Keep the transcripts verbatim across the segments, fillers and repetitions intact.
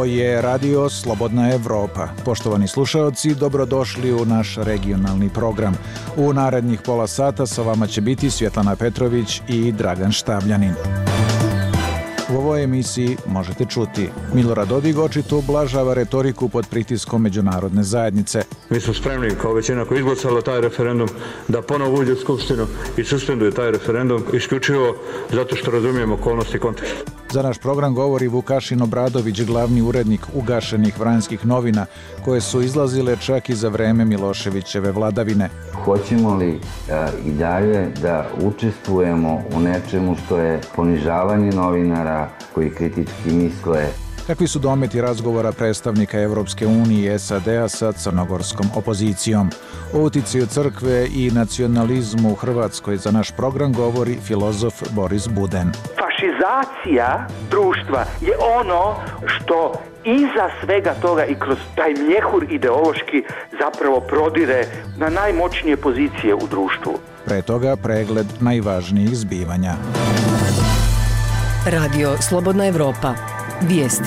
Ovo je Radio Slobodna Evropa. Poštovani slušaoci, dobrodošli u naš regionalni program. U narednih pola sata sa vama će biti Svjetlana Petrović i Dragan Štavljanin. U ovoj emisiji možete čuti: Milorad Dodik očito ublažava retoriku pod pritiskom međunarodne zajednice. Mi smo spremni, kao većina koja je izglasala taj referendum, da ponovo uđe u Skupštinu i suspenduje taj referendum isključivo zato što razumijemo okolnosti i kontekst. Za naš program govori Vukašin Obradović, glavni urednik ugašenih Vranjskih novina, koje su izlazile čak i za vreme Miloševićeve vladavine. Hoćemo li a, i dalje da učestvujemo u nečemu što je ponižavanje novinara koji kritički misle? Kakvi su dometi razgovora predstavnika Evropske unije i S A D-a sa crnogorskom opozicijom? O uticaju crkve i nacionalizmu u Hrvatskoj za naš program govori filozof Boris Buden. Fašizacija društva je ono što iza svega toga i kroz taj mjehur ideološki zapravo prodire na najmoćnije pozicije u društvu. Pre toga pregled najvažnijih zbivanja. Radio Slobodna Evropa. Vijesti.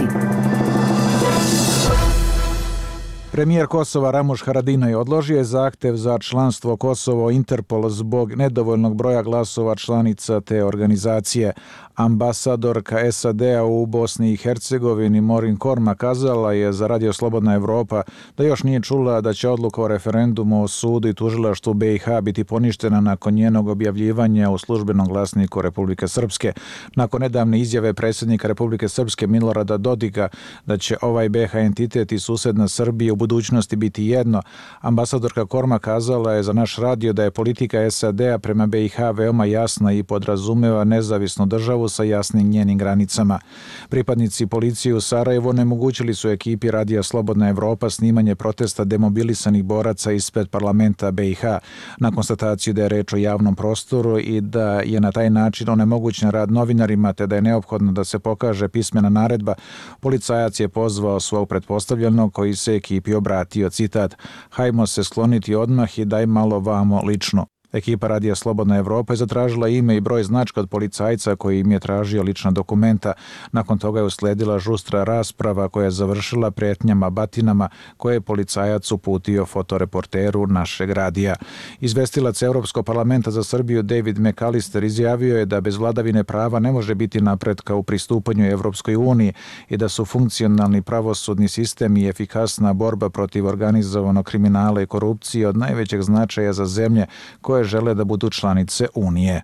Premijer Kosova Ramuš Haradinaj odložio je zahtev za članstvo Kosovo u Interpol zbog nedovoljnog broja glasova članica te organizacije. Ambasadorka S A D-a u Bosni i Hercegovini Morin Korma kazala je za Radio Slobodna Evropa da još nije čula da će odluka o referendumu o sudu i tužilaštvu B i H biti poništena nakon njenog objavljivanja u službenom glasniku Republike Srpske. Nakon nedavne izjave predsjednika Republike Srpske Milorada Dodika da će ovaj B i H entitet i susedna Srbija u budućnosti biti jedno, ambasadorka Korma kazala je za naš radio da je politika S A D-a prema B i H veoma jasna i podrazumeva nezavisnu državu sa jasnim njenim granicama. Pripadnici policije u Sarajevu onemogućili su ekipi Radija Slobodna Evropa snimanje protesta demobilisanih boraca ispred parlamenta B i H. Na konstataciju da je reč o javnom prostoru i da je na taj način onemogućen rad novinarima te da je neophodno da se pokaže pismena naredba, policajac je pozvao svog pretpostavljenog koji se ekipi obratio, citat: "Hajmo se skloniti odmah i daj malo vamo lično." Ekipa Radija Slobodna Evropa je zatražila ime i broj značka od policajca koji im je tražio lična dokumenta. Nakon toga je usledila žustra rasprava koja je završila pretnjama batinama koje je policajac uputio fotoreporteru našeg radija. Izvestilac Evropskog parlamenta za Srbiju David McAllister izjavio je da bez vladavine prava ne može biti napretka u pristupanju Evropskoj uniji i da su funkcionalni pravosudni sistem i efikasna borba protiv organizovanog kriminala i korupcije od najvećeg značaja za zemlje koje žele da budu članice Unije.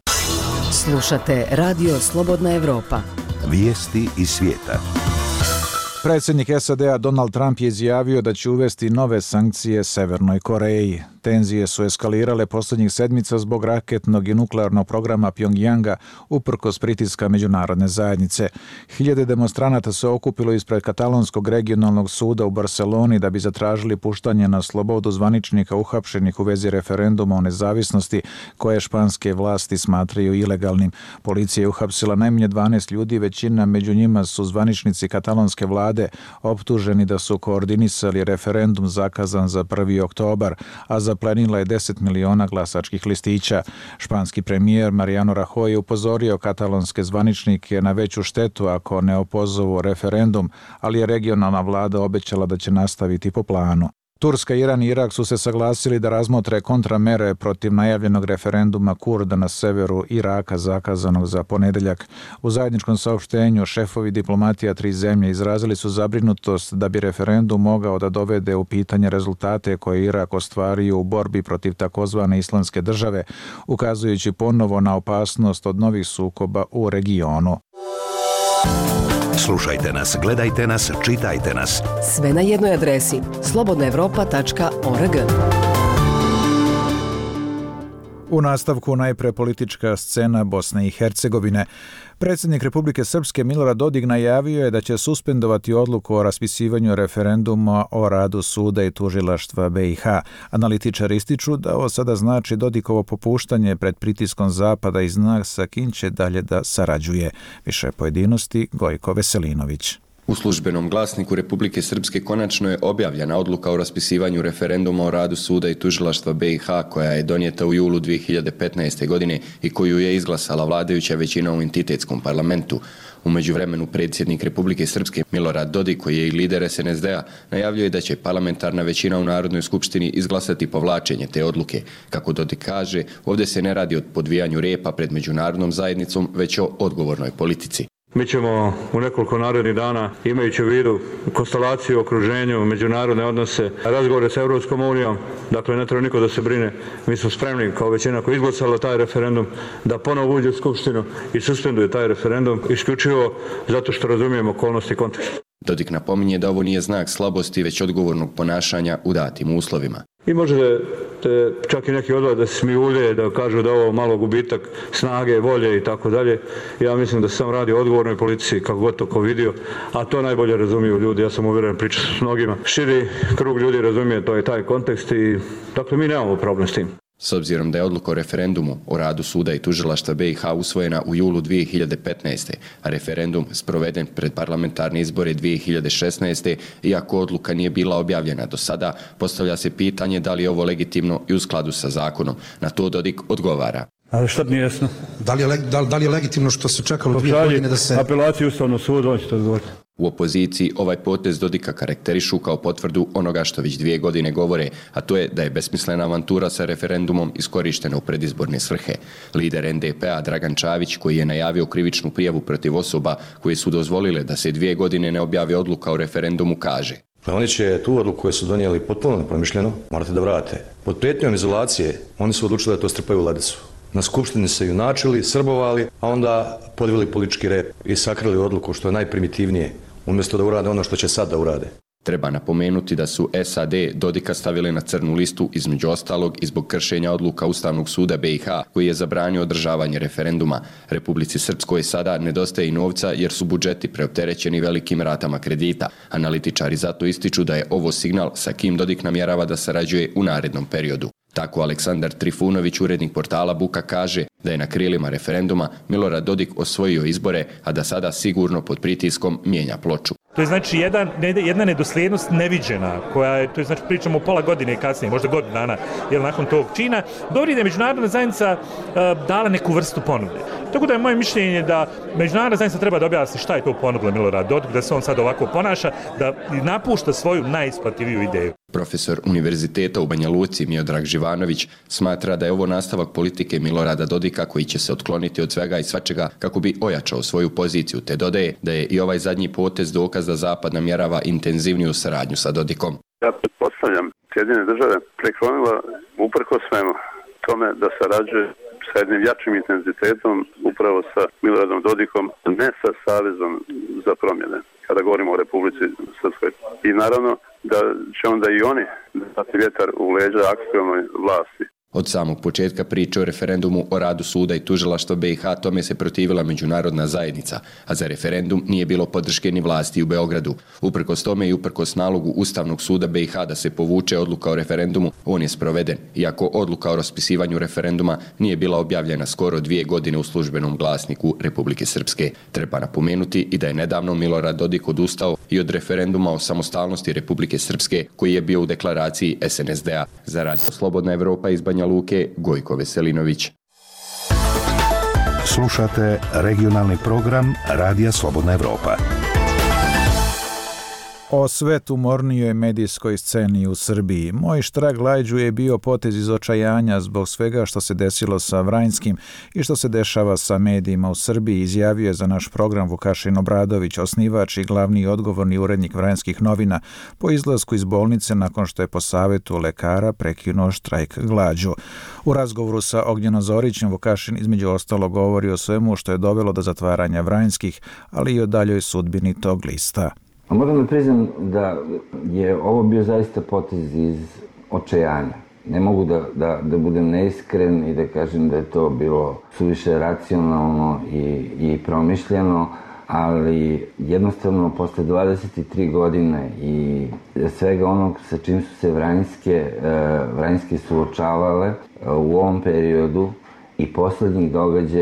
Slušate Radio Slobodna Evropa. Vijesti iz svijeta. Predsjednik S A D-a Donald Trump je izjavio da će uvesti nove sankcije Severnoj Koreji. Tenzije su eskalirale posljednjih sedmica zbog raketnog i nuklearnog programa Pjongjanga uprkos pritiska međunarodne zajednice. Hiljade demonstranata se okupilo ispred katalonskog regionalnog suda u Barceloni da bi zatražili puštanje na slobodu zvaničnika uhapšenih u vezi referenduma o nezavisnosti koje španske vlasti smatraju ilegalnim. Policija je uhapsila najmanje dvanaest ljudi, većina među njima su zvaničnici katalonske vlade optuženi da su koordinisali referendum zakazan za prvi oktobar, a zaplenila je deset miliona glasačkih listića. Španski premijer Mariano Rajoy je upozorio katalonske zvaničnike na veću štetu ako ne opozovu referendum, ali je regionalna vlada obećala da će nastaviti po planu. Turska, Iran i Irak su se saglasili da razmotre kontramere protiv najavljenog referenduma Kurda na severu Iraka zakazanog za ponedeljak. U zajedničkom saopštenju šefovi diplomatija tri zemlje izrazili su zabrinutost da bi referendum mogao da dovede u pitanje rezultate koje Irak ostvario u borbi protiv takozvane islamske države, ukazujući ponovo na opasnost od novih sukoba u regionu. Slušajte nas, gledajte nas, čitajte nas. Sve na jednoj adresi slobodna evropa tačka org. U nastavku najpre politička scena Bosne i Hercegovine. Predsjednik Republike Srpske Milorad Dodik najavio je da će suspendovati odluku o raspisivanju referenduma o radu suda i tužilaštva B i H. Analitičari ističu da ovo sada znači Dodikovo popuštanje pred pritiskom Zapada i znak sa kim će dalje da sarađuje. Više pojedinosti Gojko Veselinović. U službenom glasniku Republike Srpske konačno je objavljena odluka o raspisivanju referenduma o radu suda i tužilaštva B i H koja je donijeta u julu dvije hiljade petnaeste. godine i koju je izglasala vladajuća većina u entitetskom parlamentu. U međuvremenu predsjednik Republike Srpske Milorad Dodik, koji je i lider S N S D-a, najavljuje da će parlamentarna većina u Narodnoj skupštini izglasati povlačenje te odluke. Kako Dodik kaže, ovdje se ne radi o podvijanju repa pred međunarodnom zajednicom, već o odgovornoj politici. Mi ćemo u nekoliko narednih dana, imajući u vidu konstelaciju, okruženju, međunarodne odnose, razgovore sa Europskom unijom, dakle ne treba niko da se brine, mi smo spremni kao većina koja je izglasala taj referendum da ponovo uđe u Skupštinu i suspenduje taj referendum isključivo zato što razumijemo okolnosti i kontekst. Dodik napominje da ovo nije znak slabosti, već odgovornog ponašanja u datim uslovima. I možete čak i neki odvod da se smijulje, da kažu da ovo malo gubitak snage, volje i tako dalje. Ja mislim da se sam radi o odgovornoj politici, kako god to ko vidio, a to najbolje razumiju ljudi, ja sam uvjeren, pričam s mnogima. Širi krug ljudi razumije to je taj kontekst i dakle mi nemamo problem s tim. S obzirom da je odluka o referendumu o radu suda i tužilaštva B i H usvojena u julu dvije hiljade petnaeste. a referendum sproveden pred parlamentarne izbore dvije hiljade šesnaeste. iako odluka nije bila objavljena do sada, postavlja se pitanje da li je ovo legitimno i u skladu sa zakonom. Na to Dodik odgovara. Ali što nije jasno? Da li je, da, da li je legitimno što se čekalo dvije godine da se... apelaciju Ustavnog suda, on će to odgovoriti. U opoziciji ovaj potez Dodika karakterišu kao potvrdu onoga što već dvije godine govore, a to je da je besmislena avantura sa referendumom iskorištena u predizborne svrhe. Lider N D P-a Dragan Čavić, koji je najavio krivičnu prijavu protiv osoba koje su dozvolile da se dvije godine ne objavi odluka o referendumu, kaže: Pa oni će tu odluku koju su donijeli potpuno nepromišljeno, morate da vrate. Pod prijetnjom izolacije oni su odlučili da to strpaju u ladicu. Na skupštini se junačili, srbovali, a onda podvili politički rep i sakrili odluku što je najprimitivnije, umjesto da urade ono što će sad da urade. Treba napomenuti da su S A D Dodika stavili na crnu listu između ostalog i zbog kršenja odluka Ustavnog suda B i H koji je zabranio održavanje referenduma. Republici Srpskoj sada nedostaje i novca jer su budžeti preopterećeni velikim ratama kredita. Analitičari zato ističu da je ovo signal sa kim Dodik namjerava da sarađuje u narednom periodu. Tako Aleksandar Trifunović, urednik portala Buka, kaže da je na krilima referenduma Milorad Dodik osvojio izbore, a da sada sigurno pod pritiskom mijenja ploču. To je znači jedan, jedna nedosljednost neviđena, koja je, to je znači pričamo pola godine kasnije, možda godinu dana, jer nakon tog čina, govori da je međunarodna zajednica uh, dala neku vrstu ponude. Tako da je moje mišljenje da međunarodna zajednica treba da objasni šta je to ponudila Milorad Dodik, da se on sad ovako ponaša, da napušta svoju najisplativiju ideju. Profesor Univerziteta u Banja Luci Miodrag Živanović smatra da je ovo nastavak politike Milorada Dodika koji će se otkloniti od svega i svačega kako bi ojačao svoju poziciju, te dodaje da je i ovaj zadnji potez dokaz da Zapad namjerava intenzivniju saradnju sa Dodikom. Ja pretpostavljam Sjedinjene države preklonila uprkos svemu tome da sarađuje sa jednim jačim intenzitetom upravo sa Miloradom Dodikom, ne sa Savezom za promjene, kada govorimo o Republici Srpskoj. I naravno da će onda i oni dati vjetar u leđa aktualnoj vlasti. Od samog početka priče o referendumu o radu suda i tužilaštva B i H tome se protivila međunarodna zajednica, a za referendum nije bilo podrške ni vlasti u Beogradu. Uprkos tome i uprkos nalogu Ustavnog suda B i H da se povuče odluka o referendumu, on je sproveden, iako odluka o raspisivanju referenduma nije bila objavljena skoro dvije godine u službenom glasniku Republike Srpske. Treba napomenuti i da je nedavno Milorad Dodik odustao i od referenduma o samostalnosti Republike Srpske koji je bio u deklaraciji S N S D-a. Za Radio Slobodna Evropa iz Banja Luke, Gojko Veselinović. Slušate regionalni program Radija Slobodna Evropa. O svetumornijoj medijskoj sceni u Srbiji. Moj štrag Lajđu je bio potez iz očajanja zbog svega što se desilo sa Vranjskim i što se dešava sa medijima u Srbiji, izjavio je za naš program Vukašin Obradović, osnivač i glavni i odgovorni urednik Vranjskih novina, po izlasku iz bolnice nakon što je po savjetu lekara prekinuo štrajk glađu. U razgovoru sa Ognjenom Zorićem Vukašin između ostalo govori o svemu što je dovelo do zatvaranja Vranjskih, ali i o daljoj sudbini tog lista. Moram da priznam da je ovo bio zaista potez iz očajanja. Ne mogu da, da, da budem neiskren i da kažem da je to bilo suviše racionalno i, i promišljeno, ali jednostavno posle dvadeset tri godine i svega onog sa čim su se Vranjske, Vranjske suočavale u ovom periodu i poslednjih događaja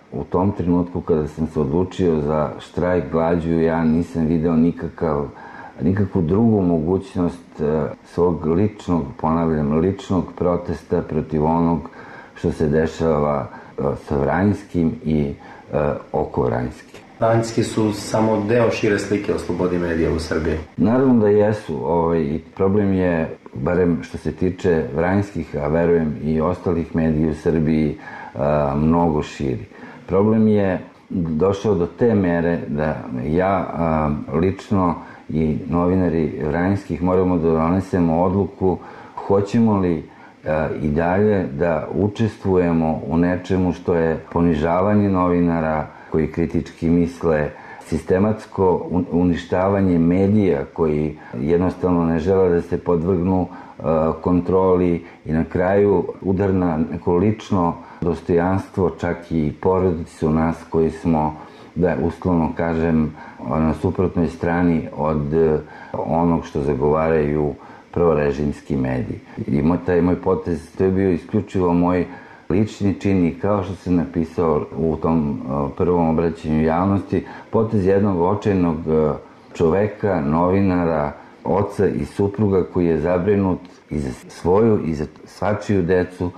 u tom trenutku kada sam se odlučio za štrajk glađu, ja nisam video nikakav, nikakvu drugu mogućnost svog ličnog, ponavljam, ličnog protesta protiv onog što se dešava sa Vranjskim i oko Vranjske. Vranjski su samo deo šire slike o slobodi medija u Srbiji. Naravno da jesu. Ovaj, problem je, barem što se tiče Vranjskih, a verujem i ostalih medija u Srbiji, a, mnogo širi. Problem je došao do te mere da ja a, lično i novinari Vranjskih moramo da donesemo odluku hoćemo li a, i dalje da učestvujemo u nečemu što je ponižavanje novinara koji kritički misle, sistematsko uništavanje medija koji jednostavno ne žele da se podvrgnu uh, kontroli i na kraju udar na neko lično dostojanstvo, čak i porodicu nas koji smo, da uslovno kažem, na suprotnoj strani od uh, onog što zagovaraju prorežimski mediji. I moj, taj moj potez, to je bio isključivo moj lični čin i kao što se napisao u tom prvom obraćanju javnosti, potez jednog očajnog čoveka, novinara, oca i supruga koji je zabrinut i za svoju i za svačiju decu,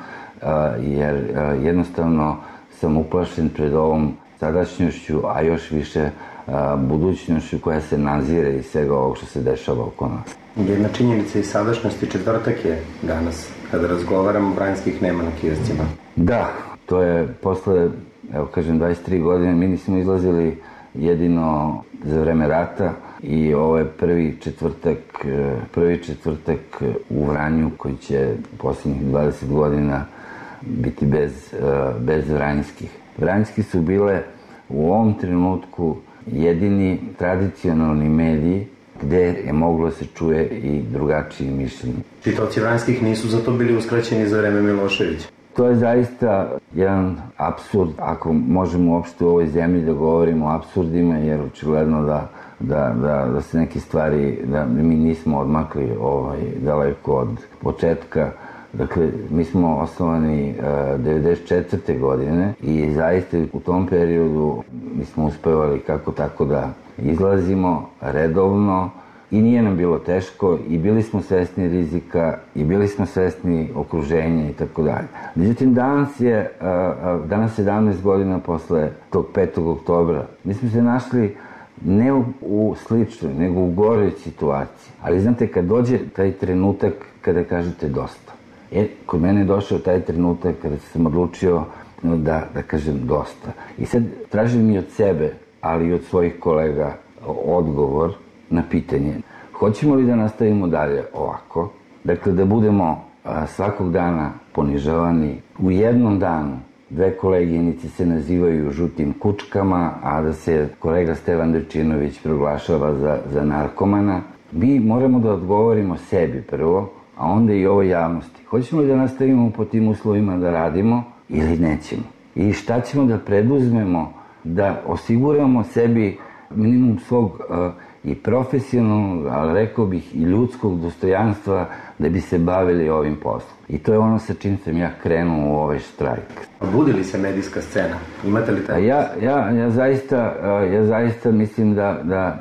jer jednostavno sam uplašen pred ovom sadašnjošću, a još više budućnošću koja se nazire iz svega ovog što se dešava oko nas. Jedna činjenica i sadašnjosti, četvrtak je danas, kada razgovaramo, Vranjskih nema na kioscima. Da, to je posle, evo kažem, dvadeset tri godine, mi nismo izlazili jedino za vreme rata i ovo je prvi četvrtak, prvi četvrtak u Vranju koji će posljednjih dvadeset godina biti bez, bez Vranjskih. Vranjski su bile u ovom trenutku jedini tradicionalni mediji gde je moglo se čuje i drugačije mišljenje. Čitaoci Vranjskih nisu za to bili uskraćeni za vreme Miloševića. To je zaista jedan apsurd, ako možemo uopšte u ovoj zemlji da govorimo o apsurdima, jer očigledno da, da, da, da se neke stvari, da mi nismo odmakli ovaj, daleko od početka. Dakle, mi smo osnovani uh, devedeset četvrte godine i zaista u tom periodu mi smo uspevali kako tako da izlazimo redovno i nije nam bilo teško i bili smo svesni rizika i bili smo svesni okruženja i tako dalje. Međutim, danas je, uh, danas sedamnaest godina posle tog petog oktobra, mi smo se našli ne u, u sličnoj, nego u goroj situaciji. Ali znate, kad dođe taj trenutak kada kažete dosta, E, kod mene je došao taj trenutak kada sam odlučio da, da kažem dosta. I sad tražim i od sebe, ali i od svojih kolega odgovor na pitanje. Hoćemo li da nastavimo dalje ovako? Dakle, da budemo a, svakog dana ponižavani. U jednom danu dve koleginice se nazivaju žutim kučkama, a da se kolega Stevan Drčinović proglašava za, za narkomana. Mi moramo da odgovorimo sebi prvo, a onda i ovoj javnosti. Hoćemo li da nastavimo po tim uslovima da radimo ili nećemo? I šta ćemo da preduzmemo da osiguramo sebi minimum svog uh, i profesionalnog, ali rekao bih i ljudskog dostojanstva da bi se bavili ovim poslom. I to je ono sa čim sam ja krenuo u ovaj štrajk. Budi li se medijska scena? Imate li taj? Ja, ja, ja, zaista, ja zaista mislim da, da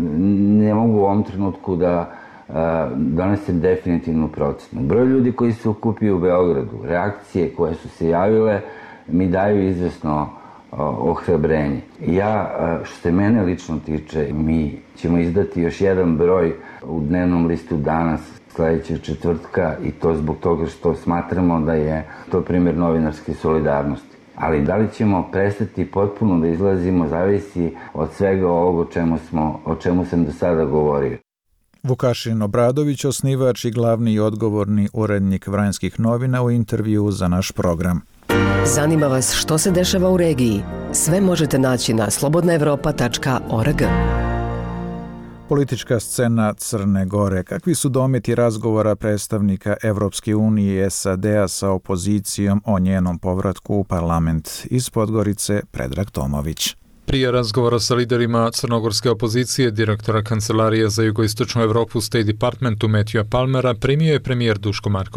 ne mogu u ovom trenutku da donesem definitivnu procenu. Broj ljudi koji se okupio u Beogradu, reakcije koje su se javile, mi daju izvesno ohrabrenje. Ja, što se mene lično tiče, mi ćemo izdati još jedan broj u dnevnom listu danas, sledećeg četvrtka, i to zbog toga što smatramo da je to primjer novinarske solidarnosti. Ali da li ćemo prestati potpuno da izlazimo, zavisi od svega ovog o čemu, smo, o čemu sam do sada govorio. Vukašin Obradović, osnivač i glavni i odgovorni urednik Vranjskih novina, u intervju za naš program. Zanima vas što se dešava u regiji? Sve možete naći na slobodna evropa tačka org. Politička scena Crne Gore. Kakvi su dometi razgovora predstavnika Evropske unije i S A D-a sa opozicijom o njenom povratku u parlament? Iz Podgorice, Predrag Tomović. Prije razgovora sa liderima crnogorske opozicije, direktora Kancelarije za jugoistočnu Evropu State Departmentu Matthewa Palmera primio je premijer Duško Marković.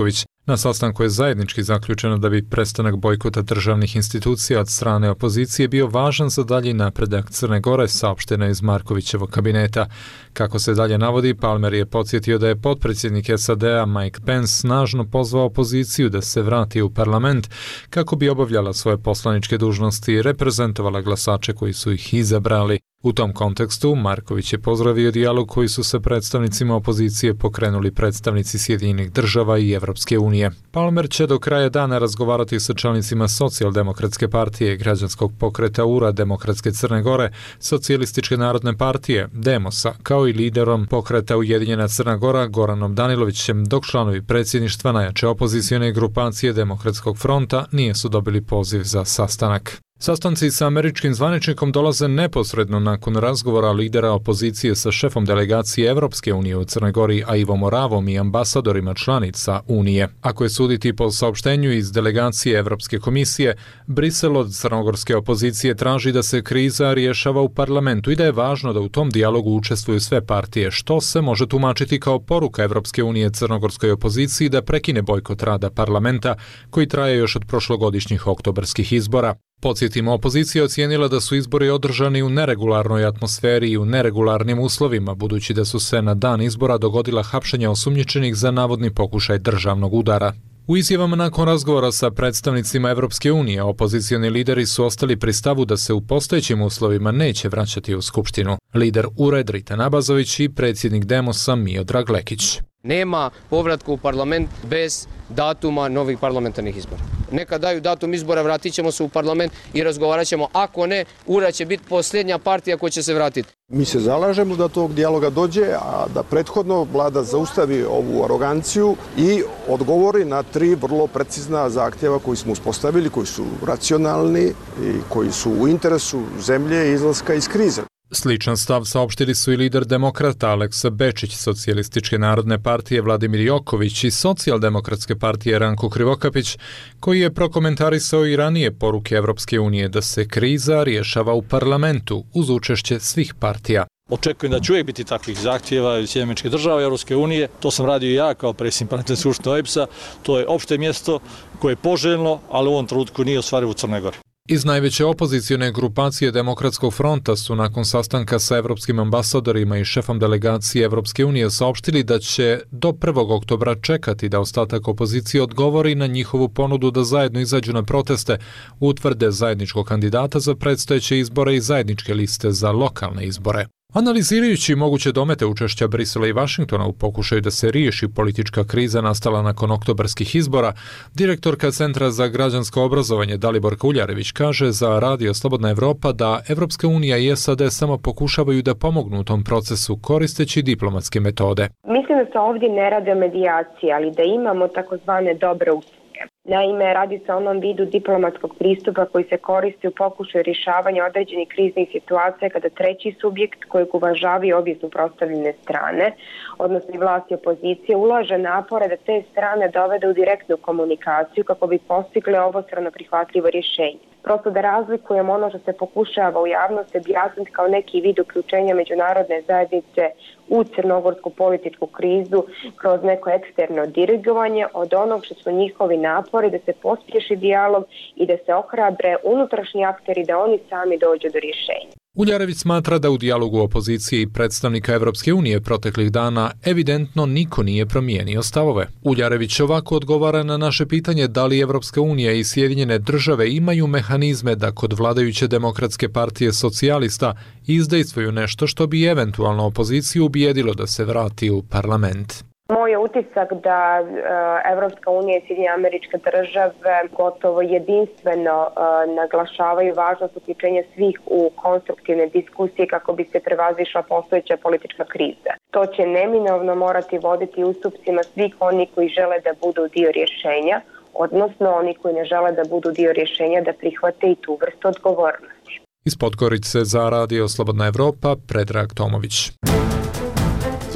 Na sastanku je zajednički zaključeno da bi prestanak bojkota državnih institucija od strane opozicije bio važan za dalji napredak Crne Gore, saopšteno iz Markovićevog kabineta. Kako se dalje navodi, Palmer je podsjetio da je potpredsjednik S A D-a Mike Pence snažno pozvao opoziciju da se vrati u parlament kako bi obavljala svoje poslaničke dužnosti i reprezentovala glasače koji su ih izabrali. U tom kontekstu, Marković je pozdravio dijalog koji su sa predstavnicima opozicije pokrenuli predstavnici Sjedinjenih država i Evropske unije. Palmer će do kraja dana razgovarati sa čelnicima Socijaldemokratske partije, Građanskog pokreta U R A Demokratske Crne Gore, Socijalističke narodne partije, Demosa, kao i liderom pokreta Ujedinjena Crna Gora Goranom Danilovićem, dok članovi predsjedništva najjače opozicione grupacije Demokratskog fronta nisu dobili poziv za sastanak. Sastanci sa američkim zvaničnikom dolaze neposredno nakon razgovora lidera opozicije sa šefom delegacije Evropske unije u Crnoj Gori, a Ivo Moravom i ambasadorima članica Unije. Ako je suditi po saopštenju iz delegacije Evropske komisije, Brisel od crnogorske opozicije traži da se kriza rješava u parlamentu i da je važno da u tom dijalogu učestvuju sve partije, što se može tumačiti kao poruka Evropske unije crnogorskoj opoziciji da prekine bojkot rada parlamenta koji traje još od prošlogodišnjih oktobarskih izbora. Podsjetimo, opozicija ocijenila da su izbori održani u neregularnoj atmosferi i u neregularnim uslovima, budući da su se na dan izbora dogodila hapšenja osumnjičenih za navodni pokušaj državnog udara. U izjavama nakon razgovora sa predstavnicima Evropske unije, opozicioni lideri su ostali pri stavu da se u postojećim uslovima neće vraćati u Skupštinu. Lider U R A Dritan Abazović i predsjednik Demosa Miodrag Lekić. Nema povratka u parlament bez datuma novih parlamentarnih izbora. Neka daju datum izbora, vratit ćemo se u parlament i razgovarat ćemo. Ako ne, U R A će biti posljednja partija koja će se vratiti. Mi se zalažemo da tog dijaloga dođe, a da prethodno vlada zaustavi ovu aroganciju i odgovori na tri vrlo precizna zahtjeva koji smo uspostavili, koji su racionalni i koji su u interesu zemlje i izlaska iz krize. Sličan stav saopštili su i lider demokrata Aleksa Bečić, Socijalističke narodne partije Vladimir Joković i Socijaldemokratske partije Ranko Krivokapić, koji je prokomentarisao i ranije poruke Evropske unije da se kriza rješava u parlamentu uz učešće svih partija. Očekujem da će uvijek biti takvih zahtjeva iz Sjedinjenih Američkih Država i Europske unije. To sam radio i ja kao predsjednik parlamentarne skupštine O E B S-a. To je opšte mjesto koje je poželjno, ali u ovom trenutku nije ostvarivo u Crnoj Gori. Iz najveće opozicione grupacije Demokratskog fronta su nakon sastanka sa evropskim ambasadorima i šefom delegacije Evropske unije saopštili da će do prvog oktobra čekati da ostatak opozicije odgovori na njihovu ponudu da zajedno izađu na proteste, utvrde zajedničkog kandidata za predstojeće izbore i zajedničke liste za lokalne izbore. Analizirajući moguće domete učešća Brisela i Vašingtona u pokušaju da se riješi politička kriza nastala nakon oktobarskih izbora, direktorka Centra za građansko obrazovanje Daliborka Uljarević kaže za Radio Slobodna Evropa da Evropska unija i S A D samo pokušavaju da pomognu u tom procesu koristeći diplomatske metode. Mislim da se ovdje ne radi o medijaciji, ali da imamo takozvane dobre usluge. Naime, radi se o onom vidu diplomatskog pristupa koji se koristi u pokušaju rješavanja određenih kriznih situacija kada treći subjekt kojeg uvažavaju obje suprotstavljene strane, odnosno i vlast i opozicije, ulaže napore da te strane dovede u direktnu komunikaciju kako bi postigli obostrano prihvatljivo rješenje. Prosto da razlikujemo ono što se pokušava u javnosti objasniti kao neki vid uključenja međunarodne zajednice u crnogorsku političku krizu kroz neko eksterno dirigovanje od onog što su njihovi napori da se pospješi dijalog i da se ohrabre unutrašnji akteri da oni sami dođu do rješenja. Uljarević smatra da u dijalogu opozicije i predstavnika Evropske unije proteklih dana evidentno niko nije promijenio stavove. Uljarević ovako odgovara na naše pitanje da li Evropska unija i Sjedinjene države imaju mehanizme da kod vladajuće demokratske partije socijalista izdejstvuju nešto što bi eventualno opoziciju ubijedilo da se vrati u parlament. Moj je utisak da Evropska unija i Sjedinjene Američke Države gotovo jedinstveno uh, naglašavaju važnost uključenja svih u konstruktivne diskusije kako bi se prevazišla postojeća politička kriza. To će neminovno morati voditi ustupcima svih oni koji žele da budu dio rješenja, odnosno oni koji ne žele da budu dio rješenja da prihvate i tu vrstu odgovornosti. Iz Podgorice za Radio Slobodna Evropa, Predrag Tomović.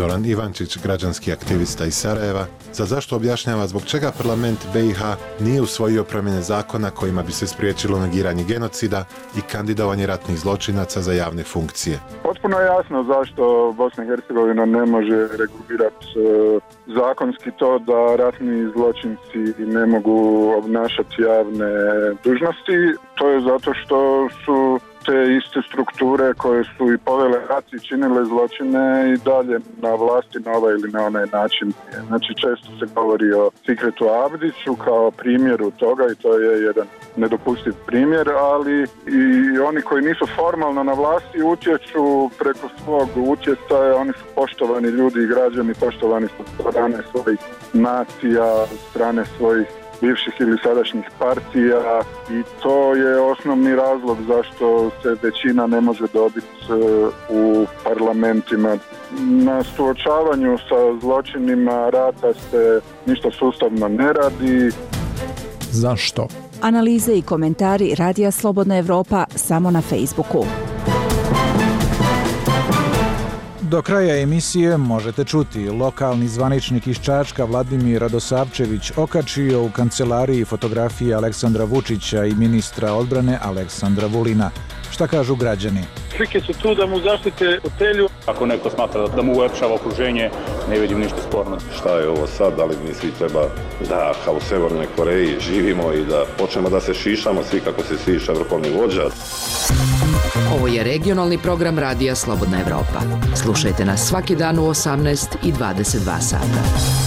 Zoran Ivančić, građanski aktivista iz Sarajeva, za zašto objašnjava zbog čega parlament B i H nije usvojio promjene zakona kojima bi se spriječilo negiranje genocida i kandidovanje ratnih zločinaca za javne funkcije. Potpuno je jasno zašto Bosna i Hercegovina ne može regulirati e, zakonski to da ratni zločinci ne mogu obnašati javne dužnosti. To je zato što su te iste strukture koje su i povele rat i činile zločine i dalje na vlasti na ovaj ili na onaj način. Znači često se govori o Fikretu Abdiću kao primjeru toga i to je jedan nedopustiv primjer, ali i oni koji nisu formalno na vlasti utječu preko svog utjecaja, oni su poštovani ljudi i građani, poštovani su od strane svojih nacija, od strane svojih bivših ili sadašnjih partija i to je osnovni razlog zašto se većina ne može dobiti u parlamentima. Na suočavanju sa zločinima rata se ništa sustavno ne radi. Zašto? Analize i komentari Radija Slobodna Evropa samo na Facebooku. Do kraja emisije možete čuti lokalni zvaničnik iz Čačka Vladimir Radosavčević okačio u kancelariji fotografije Aleksandra Vučića i ministra odbrane Aleksandra Vulina. Šta kažu građani? Slike su tu da mu zaštite fotelju. Ako neko smatra da mu ulepšava okruženje, ne vidim ništa sporno. Šta je ovo sad? Da li mi svi treba da kao u Severnoj Koreji živimo i da počnemo da se šišamo svi kako se šiša vrhovni vođa? Ovo je regionalni program Radija Slobodna Evropa. Slušajte nas svaki dan u osamnaest i dvadeset dva sata.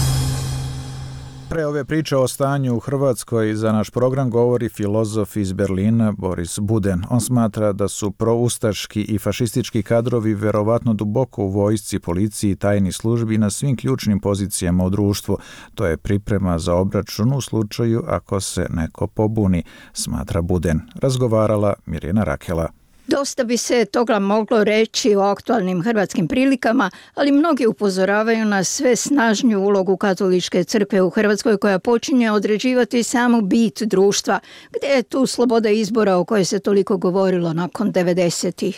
Pre ove priče o stanju u Hrvatskoj za naš program govori filozof iz Berlina Boris Buden. On smatra da su proustaški i fašistički kadrovi verovatno duboko u vojsci, policiji i tajnih službi na svim ključnim pozicijama u društvu. To je priprema za obračun u slučaju ako se neko pobuni, smatra Buden. Razgovarala Mirjana Rakela. Dosta bi se toga moglo reći o aktualnim hrvatskim prilikama, ali mnogi upozoravaju na sve snažniju ulogu katoličke crkve u Hrvatskoj koja počinje određivati samu bit društva. Gdje je tu sloboda izbora o kojoj se toliko govorilo nakon devedesetih?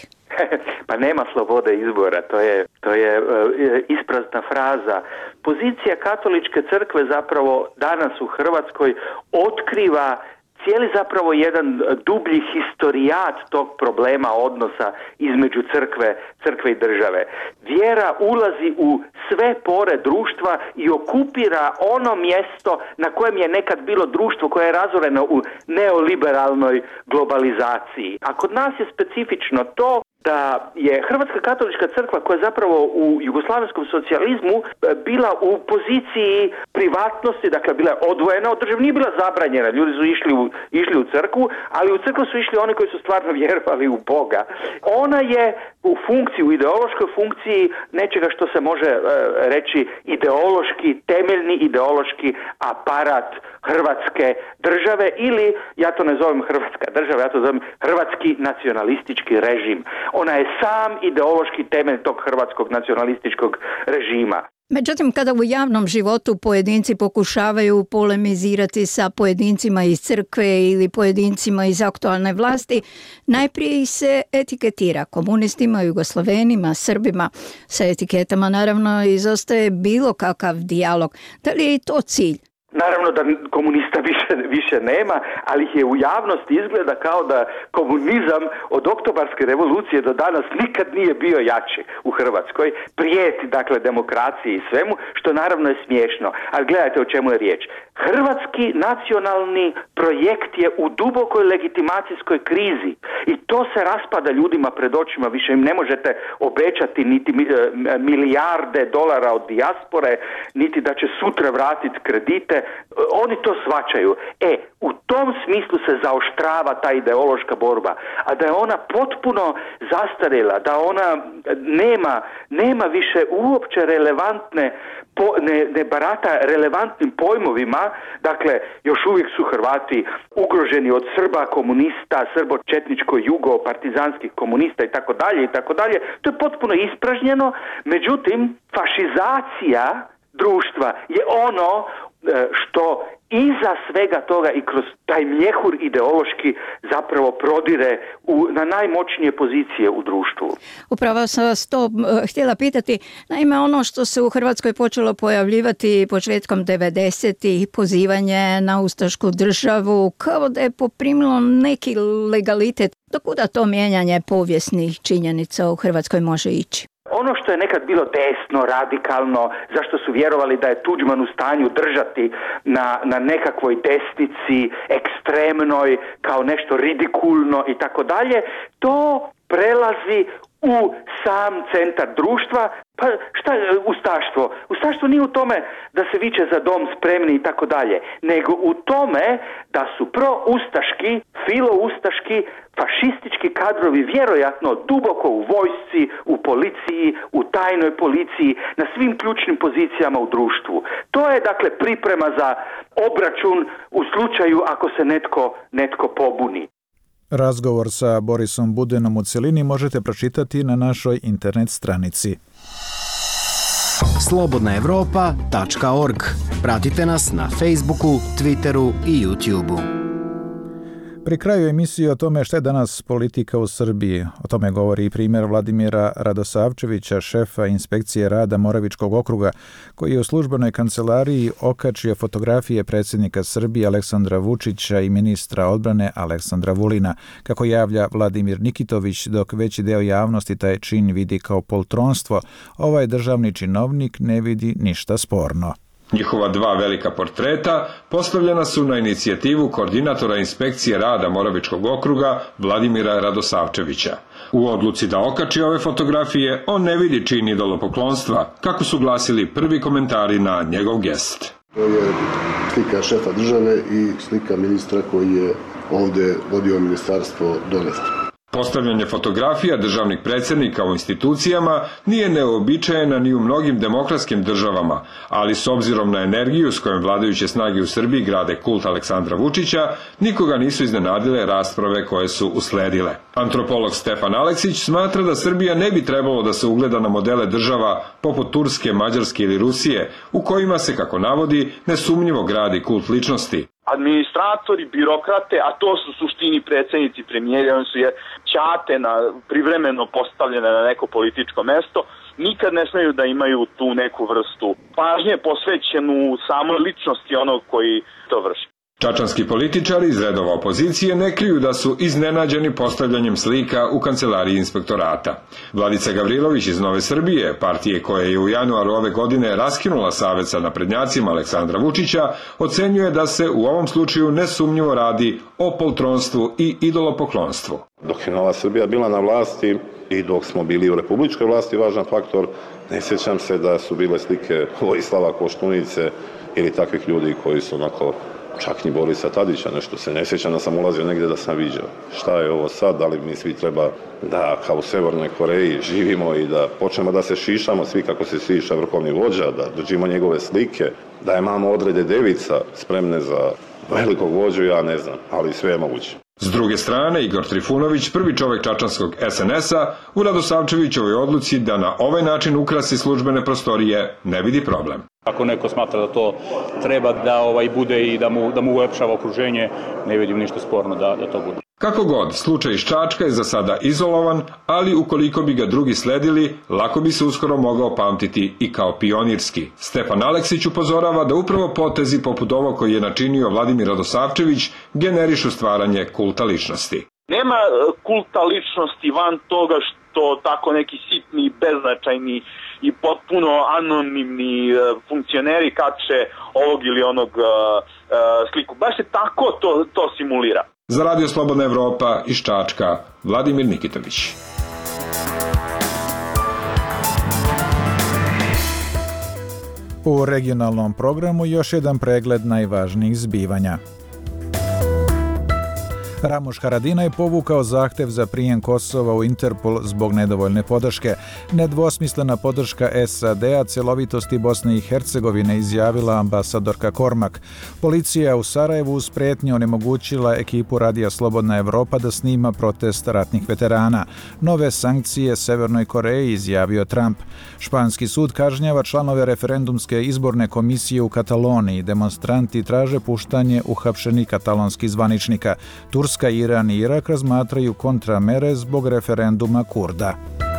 Pa nema slobode izbora, to je, to je uh, isprazna fraza. Pozicija katoličke crkve zapravo danas u Hrvatskoj otkriva cijeli zapravo jedan dublji historijat tog problema odnosa između crkve, crkve i države. Vjera ulazi u sve pore društva i okupira ono mjesto na kojem je nekad bilo društvo koje je razoreno u neoliberalnoj globalizaciji. A kod nas je specifično to da je Hrvatska katolička crkva koja je zapravo u jugoslavenskom socijalizmu bila u poziciji privatnosti, dakle bila je odvojena od države, nije bila zabranjena, ljudi su išli u, išli u crkvu, ali u crkvu su išli oni koji su stvarno vjerovali u Boga. Ona je u funkciji, u ideološkoj funkciji nečega što se može e, reći ideološki, temeljni ideološki aparat Hrvatske države ili, ja to ne zovem Hrvatska država, ja to zovem hrvatski nacionalistički režim. Ona je sam ideološki temelj tog hrvatskog nacionalističkog režima. Međutim, kada u javnom životu pojedinci pokušavaju polemizirati sa pojedincima iz crkve ili pojedincima iz aktualne vlasti, najprije ih se etiketira komunistima, Jugoslavenima, Srbima. Sa etiketama naravno izostaje bilo kakav dijalog. Da li je i to cilj? Naravno da komunista više, više nema, ali ih je u javnosti izgleda kao da komunizam od oktobarske revolucije do danas nikad nije bio jači u Hrvatskoj. Prijeti, dakle, demokraciji i svemu, što naravno je smiješno. Ali gledajte o čemu je riječ. Hrvatski nacionalni projekt je u dubokoj legitimacijskoj krizi i to se raspada ljudima pred očima. Više im ne možete obećati niti milijarde dolara od dijaspore, niti da će sutra vratiti kredite. Oni to shvaćaju. E, u tom smislu se zaoštrava ta ideološka borba, a da je ona potpuno zastarjela, da ona nema, nema više uopće relevantne, po, ne, ne barata relevantnim pojmovima, dakle, još uvijek su Hrvati ugroženi od Srba, komunista, srbo-četničko-jugo, partizanskih komunista i tako dalje i tako dalje. To je potpuno ispražnjeno, međutim, fašizacija društva je ono što iza svega toga i kroz taj mjehur ideološki zapravo prodire u, na najmoćnije pozicije u društvu. Upravo sam vas to uh, htjela pitati. Naime, ono što se u Hrvatskoj počelo pojavljivati početkom devedesetih, pozivanje na ustašku državu, kao da je poprimilo neki legalitet. Do kuda to mijenjanje povijesnih činjenica u Hrvatskoj može ići? Ono što je nekad bilo desno, radikalno, zašto su vjerovali da je Tuđman u stanju držati na, na nekakvoj desnici, ekstremnoj, kao nešto ridikulno i tako dalje, to prelazi u sam centar društva. Pa šta je ustaštvo? Ustaštvo nije u tome da se viče za dom spremni i tako dalje, nego u tome da su proustaški, filoustaški, fašistički kadrovi vjerojatno duboko u vojsci, u policiji, u tajnoj policiji, na svim ključnim pozicijama u društvu. To je dakle priprema za obračun u slučaju ako se netko, netko pobuni. Razgovor sa Borisom Budenom u cjelini možete pročitati na našoj internet stranici. slobodna europa tačka org. Pratite nas na Facebooku, Twitteru i YouTubeu. Pri kraju emisije o tome šta je danas politika u Srbiji. O tome govori i primjer Vladimira Radosavčevića, šefa inspekcije rada Moravičkog okruga, koji je u službenoj kancelariji okačio fotografije predsjednika Srbije Aleksandra Vučića i ministra odbrane Aleksandra Vulina. Kako javlja Vladimir Nikitović, dok veći deo javnosti taj čin vidi kao poltronstvo, ovaj državni činovnik ne vidi ništa sporno. Njihova dva velika portreta postavljena su na inicijativu koordinatora inspekcije rada Moravičkog okruga Vladimira Radosavčevića. U odluci da okači ove fotografije, on ne vidi čin idolopoklonstva, kako su glasili prvi komentari na njegov gest. To je slika šefa države i slika ministra koji je ovdje vodio ministarstvo donesti. Postavljanje fotografija državnih predsjednika u institucijama nije neobičajena ni u mnogim demokratskim državama, ali s obzirom na energiju s kojom vladajuće snage u Srbiji grade kult Aleksandra Vučića, nikoga nisu iznenadile rasprave koje su usledile. Antropolog Stefan Aleksić smatra da Srbija ne bi trebalo da se ugleda na modele država poput Turske, Mađarske ili Rusije, u kojima se, kako navodi, nesumnjivo gradi kult ličnosti. Administratori, birokrate, a to su suštini predsjednici, premijeri, oni su je ćate na, privremeno postavljene na neko političko mesto, nikad ne smeju da imaju tu neku vrstu pažnje posvećenu samoj ličnosti onog koji to vrši. Čačanski političari iz redova opozicije ne kriju da su iznenađeni postavljanjem slika u kancelariji inspektorata. Vladica Gavrilović iz Nove Srbije, partije koja je u januaru ove godine raskinula savez sa naprednjacima Aleksandra Vučića, ocenjuje da se u ovom slučaju nesumnjivo radi o poltronstvu i idolopoklonstvu. Dok je Nova Srbija bila na vlasti i dok smo bili u republičkoj vlasti važan faktor, ne sjećam se da su bile slike Vojislava Koštunice ili takvih ljudi koji su onako, čak ni Borisa Tadića, nešto se ne sjećam da sam ulazio negdje da sam viđao. Šta je ovo sad, da li mi svi treba da kao u Severnoj Koreji živimo i da počnemo da se šišamo svi kako se šiša vrhovni vođa, da držimo njegove slike, da imamo odrede devica spremne za velikog vođu, ja ne znam, ali sve je moguće. S druge strane, Igor Trifunović, prvi čovjek čačanskog es en es a, u Radosavčevićovoj odluci da na ovaj način ukrasi službene prostorije ne vidi problem. Ako neko smatra da to treba da ovaj bude i da mu, da mu ulepšava okruženje, ne vidim ništa sporno da, da to bude. Kako god, slučaj iz Čačka je za sada izolovan, ali ukoliko bi ga drugi sledili, lako bi se uskoro mogao pamtiti i kao pionirski. Stefan Aleksić upozorava da upravo potezi poput ovog koji je načinio Vladimir Radosavčević generišu stvaranje kulta ličnosti. Nema kulta ličnosti van toga što tako neki sitni, beznačajni i potpuno anonimni funkcioneri kače ovog ili onog uh, uh, sliku. Baš se tako to, to simulira. Za Radio Slobodna Evropa iz Čačka, Vladimir Nikitović. U regionalnom programu još jedan pregled najvažnijih zbivanja. Ramuš Haradinaj povukao zahtev za prijem Kosova u Interpol zbog nedovoljne podrške. Nedvosmislena podrška S A D-a celovitosti Bosne i Hercegovine, izjavila ambasadorka Kormak. Policija u Sarajevu uz pretnje onemogućila ekipu Radija Slobodna Evropa da snima protest ratnih veterana. Nove sankcije Severnoj Koreji, izjavio Trump. Španski sud kažnjava članove referendumske izborne komisije u Kataloniji. Demonstranti traže puštanje uhapšenih katalonskih zvaničnika. Turska, Iran i Irak razmatraju kontramere zbog referenduma Kurda.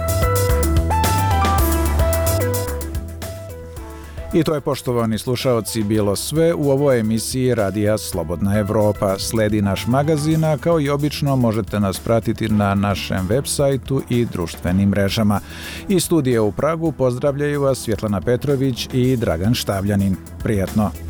I to je, poštovani slušaoci, bilo sve u ovoj emisiji Radija Slobodna Evropa. Sledi naš magazin, a kao i obično možete nas pratiti na našem web sajtu i društvenim mrežama. Iz studija u Pragu pozdravljaju vas Svjetlana Petrović i Dragan Štavljanin. Prijatno!